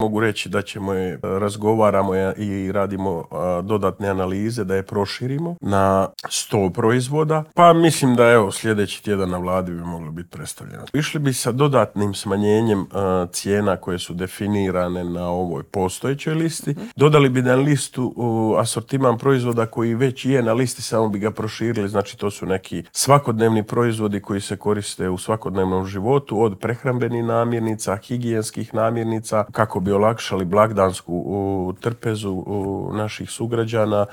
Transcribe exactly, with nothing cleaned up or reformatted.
Mogu reći da ćemo je, razgovaramo je i radimo a, dodatne analize da je proširimo na sto proizvoda. Pa mislim da evo sljedeći tjedan na vladi bi moglo biti predstavljeno. Išli bi sa dodatnim smanjenjem a, cijena koje su definirane na ovoj postojećoj listi. Dodali bi na listu u, asortiman proizvoda koji već je na listi, samo bi ga proširili. Znači to su neki svakodnevni proizvodi koji se koriste u svakodnevnom životu, od prehrambenih namirnica, higijenskih namirnica, kako bi olakšali blagdansku u, trpezu u naših sugrađana,